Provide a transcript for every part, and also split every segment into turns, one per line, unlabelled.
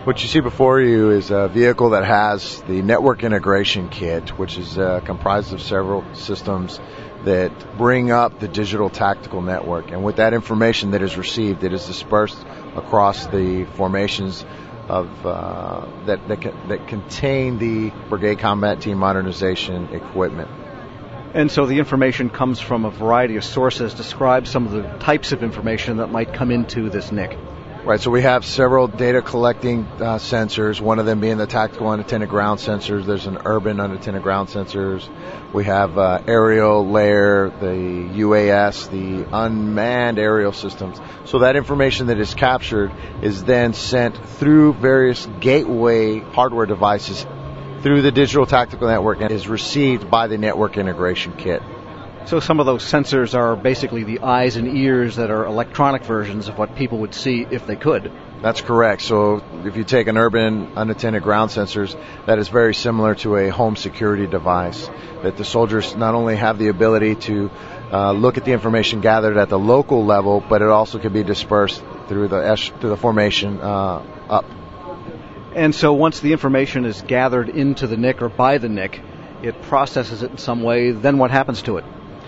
What you see before you is a vehicle that has the network integration kit, which is comprised of several systems that bring up the digital tactical network. And with that information that is received, it is dispersed across the formations of that contain the Brigade Combat Team Modernization equipment.
And so the information comes from a variety of sources. Describe some of the types of information that might come into this NIC.
Right, so we have several data collecting sensors, one of them being the tactical unattended ground sensors. There's an urban unattended ground sensors. We have aerial layer, the UAS, the unmanned aerial systems. So that information that is captured is then sent through various gateway hardware devices through the digital tactical network and is received by the network integration kit.
So some of those sensors are basically the eyes and ears that are electronic versions of what people would see if they could.
That's correct. So if you take an urban unattended ground sensors, that is very similar to a home security device, that the soldiers not only have the ability to look at the information gathered at the local level, but it also can be dispersed through the formation up.
And so once the information is gathered into the NIC or by the NIC, it processes it in some way, then what happens to it?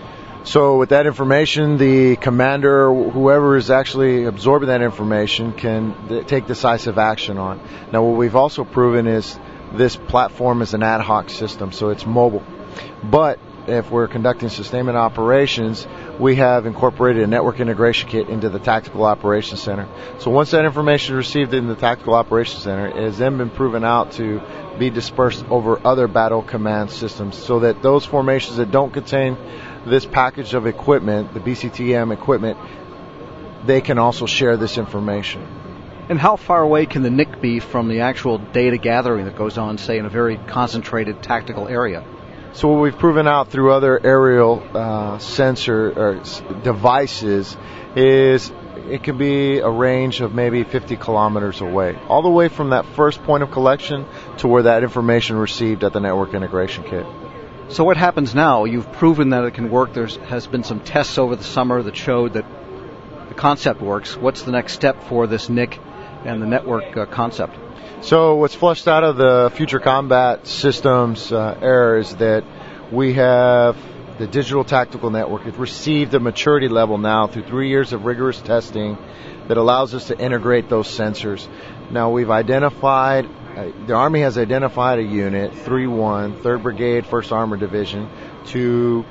So with that information, the commander, whoever is actually absorbing that information, can take decisive action on. Now, what we've also proven is this platform is an ad hoc system, so it's mobile. But if we're conducting sustainment operations, we have incorporated a network integration kit into the Tactical Operations Center. So once that information is received in the Tactical Operations Center, it has then been proven out to be dispersed over other battle command systems, so that those formations that don't contain this package of equipment, the BCTM equipment, they can also share this information.
And how far away can the NIC be from the actual data gathering that goes on, say, in a very concentrated tactical area?
So what we've proven out through other aerial sensor or devices is it can be a range of maybe 50 kilometers away, all the way from that first point of collection to where that information received at the network integration kit.
So what happens now? You've proven that it can work. There has been some tests over the summer that showed that the concept works. What's the next step for this NIC and the network concept?
So what's flushed out of the Future Combat Systems era is that we have the digital tactical network. It's received a maturity level now through 3 years of rigorous testing that allows us to integrate those sensors. Now we've identified, the Army has identified a unit, 3-1, 3rd Brigade, 1st Armored Division, to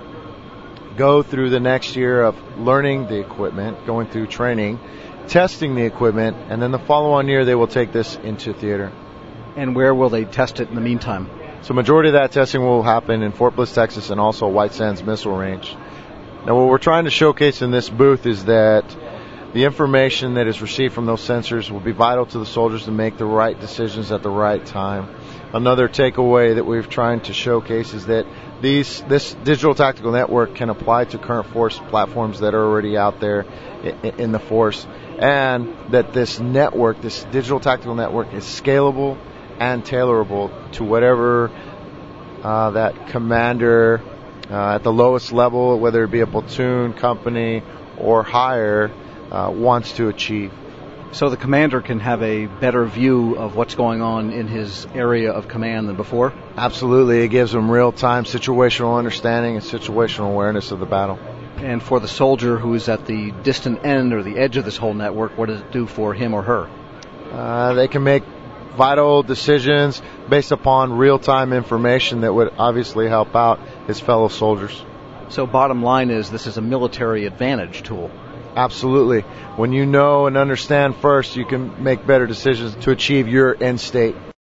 go through the next year of learning the equipment, going through training, testing the equipment, and then the follow-on year they will take this into theater.
And where will they test it in the meantime?
So majority of that testing will happen in Fort Bliss, Texas, and also White Sands Missile Range. Now what we're trying to showcase in this booth is that the information that is received from those sensors will be vital to the soldiers to make the right decisions at the right time. Another takeaway that we're trying to showcase is that this digital tactical network can apply to current force platforms that are already out there in the force, and that this network, this digital tactical network, is scalable and tailorable to whatever that commander at the lowest level, whether it be a platoon, company, or higher, wants to achieve.
So the commander can have a better view of what's going on in his area of command than before?
Absolutely. It gives him real-time situational understanding and situational awareness of the battle.
And for the soldier who is at the distant end or the edge of this whole network, what does it do for him or her?
They can make vital decisions based upon real-time information that would obviously help out his fellow soldiers.
So bottom line is this is a military advantage tool.
Absolutely. When you know and understand first, you can make better decisions to achieve your end state.